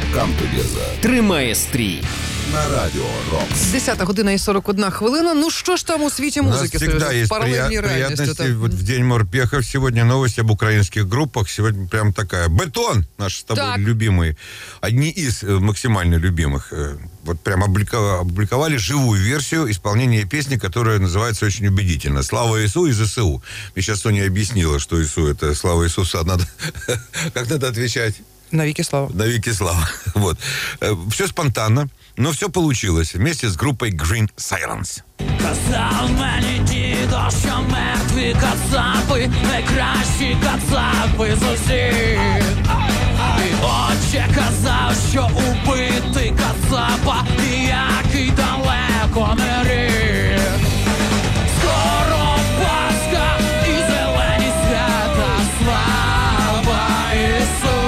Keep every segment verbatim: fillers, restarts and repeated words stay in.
Come Together. Тримає стрій. На радио Рокс. десята година і сорок одна хвилина. Ну что ж там у свете музыки? У нас всегда есть прия- приятности. Вот в День морпехов сегодня новость об украинских группах. Сегодня прям такая. Бетон, наш с тобой так. любимый. Одни из э, максимально любимых. Э, вот прям опубликовали, опубликовали живую версию исполнения песни, которая называется очень убедительно. «Слава Иису» из ИСУ. Мне сейчас Соня объяснила, что Иису — это слава Иисуса. Надо, как надо отвечать? Навеки слава. Навеки слава. Вот. Все спонтанно, но все получилось. Вместе с группой Green Silence. Казав мені дідо, що мертві кацапи, найкращі кацапи з усіх. І отче казав, що убитий кацапа ніякий далеко не рік. Скоро Пасха і зелені свята, слава Ісу.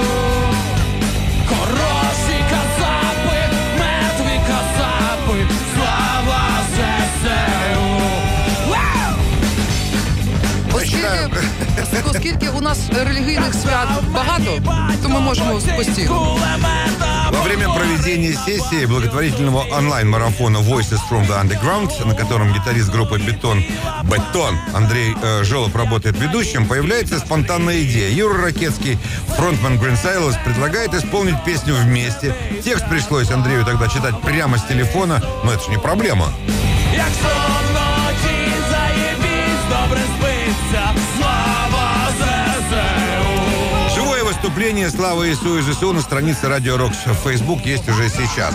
Хороші кацапи, мертві кацапи, слава ЗСУ. Оскільки, оскільки у нас релігійних свят багато, то ми можемо постійно. Во время проведения сессии благотворительного онлайн-марафона Voices from the Underground, на котором гитарист группы Бетон, Бетон Андрей э, Жолоб работает ведущим, появляется спонтанная идея. Юра Ракетский, фронтмен Green Silence, предлагает исполнить песню вместе. Текст пришлось Андрею тогда читать прямо с телефона, но это же не проблема. Якщо вночі заєбісь, добре спиться, слава ЗСУ. Живое выступление «Слава Иису» из ИСУ на странице Радио Рокс в Facebook есть уже сейчас.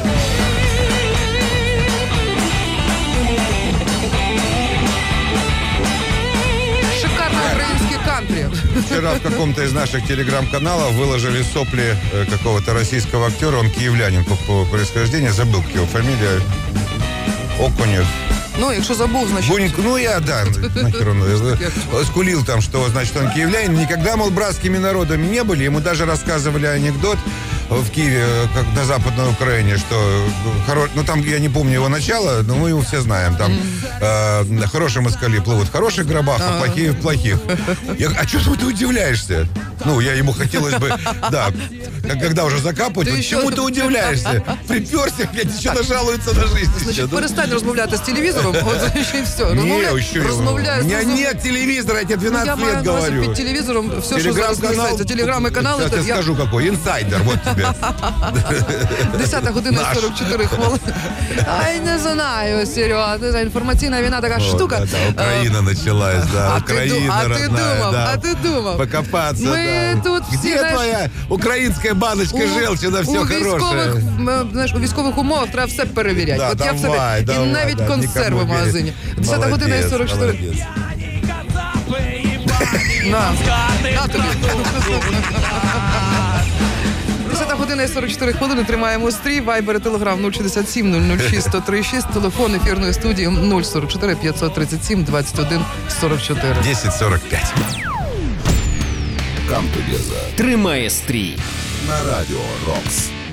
Шикарно українське кантрі. Вчера в каком-то из наших телеграм-каналов выложили сопли э, какого-то российского актера, он киевлянин по, по происхождению, забыл, как его фамилия, Окунев. Ну, якщо забув, значить... Буньк, ну я, да, нахер он э, скулил там, что, значит, он киевлянин. Никогда, мол, братскими народами не были. Ему даже рассказывали анекдот в Киеве, как на Западной Украине, что хоро... ну там я не помню его начало, но мы его все знаем. Там mm. э, хорошие москали плывут в хороших гробах, а, а плохие в плохих. Я, а что ты удивляешься? Ну, я ему хотелось бы, да, когда уже закапывать, вот чему ты удивляешься? Приперся, блядь, еще нажалуется на жизнь. Значить, перестань розмовляти з телевізором, от ще й все. Не, еще розмовляю. У меня нет телевизора, я тебе двенадцать лет говорю. Під телевізором все, що зараз несеться. Телеграми, канали. Сейчас я скажу, какой. Инсайдер, вот тебе. Десята година і сорок чотири хвилини. Ай, не знаю, Серега, інформаційна війна така штука. Украина началась, да, Украина А ти думав, да. а ти думав. Покопаться, Ми да. тут всі, Где твоя украинская баночка желчи на все хорошее? Знаєш, у військових умовах треба все перевіряти. Да, От я давай, в себе, давай, і навіть да, консерви в магазині. Десята година і сорок чотири. На, на тобі. десята година і сорок чотири хвилини, тримаємо стрій, вайбер і телеграм нуль шістдесят сім нуль нуль шість сто тридцять шість, телефон ефірної студії нуль сорок чотири п'ятсот тридцять сім двадцять один сорок чотири. десять сорок пять. Come Together. Тримає стрій. На радио Рокс.